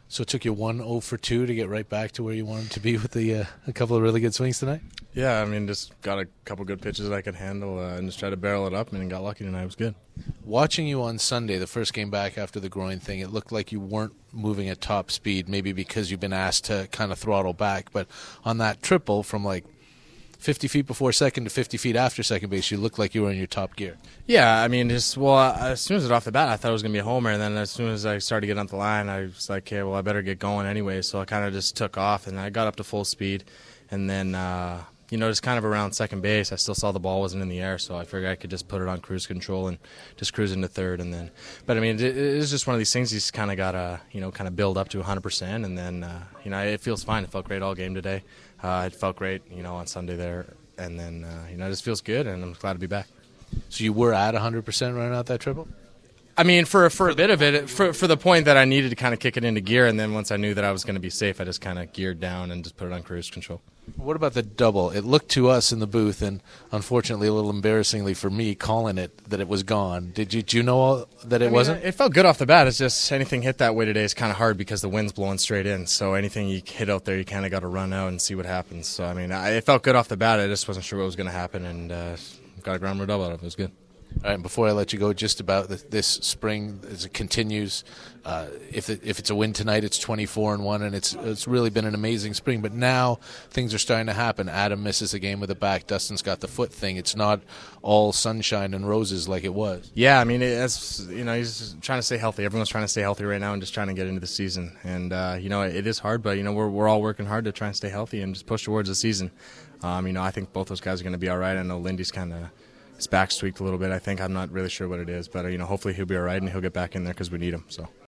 So it took you 1-0 for 2 to get right back to where you wanted to be with the a couple of really good swings tonight? Yeah, I mean, just got a couple good pitches that I could handle and just tried to barrel it up and got lucky tonight. It was good. Watching you on Sunday, the first game back after the groin thing, it looked like you weren't moving at top speed, maybe because you've been asked to kind of throttle back. But on that triple from like 50 feet before second to 50 feet after second base, you looked like you were in your top gear. Yeah, I mean, as soon as it was off the bat, I thought it was going to be a homer. And then as soon as I started getting up the line, I was like, okay, well, I better get going anyway. So I kind of just took off, and I got up to full speed. And then, just kind of around second base, I still saw the ball wasn't in the air, so I figured I could just put it on cruise control and just cruise into third. But I mean, it is just one of these things you just kind of got to, kind of build up to 100%. And then, it feels fine. It felt great all game today. It felt great, on Sunday there. And then, it just feels good, and I'm glad to be back. So you were at 100% running out that triple? I mean, for a bit of it, for the point that I needed to kind of kick it into gear, and then once I knew that I was going to be safe, I just kind of geared down and just put it on cruise control. What about the double? It looked to us in the booth, and unfortunately a little embarrassingly for me, calling it that it was gone. Did you know that it wasn't? It felt good off the bat. It's just anything hit that way today is kind of hard because the wind's blowing straight in. So anything you hit out there, you kind of got to run out and see what happens. So, I mean, it felt good off the bat. I just wasn't sure what was going to happen, and got a ground rule double out of it. It was good. All right, and before I let you go, just about this spring as it continues, if it's a win tonight, it's 24-1, and it's really been an amazing spring. But now things are starting to happen. Adam misses a game with a back. Dustin's got the foot thing. It's not all sunshine and roses like it was. Yeah, I mean, he's trying to stay healthy. Everyone's trying to stay healthy right now and just trying to get into the season. And it is hard, but we're all working hard to try and stay healthy and just push towards the season. I think both those guys are going to be all right. I know Lindy's kind of. His back's tweaked a little bit, I think. I'm not really sure what it is, but hopefully he'll be all right and he'll get back in there because we need him. So.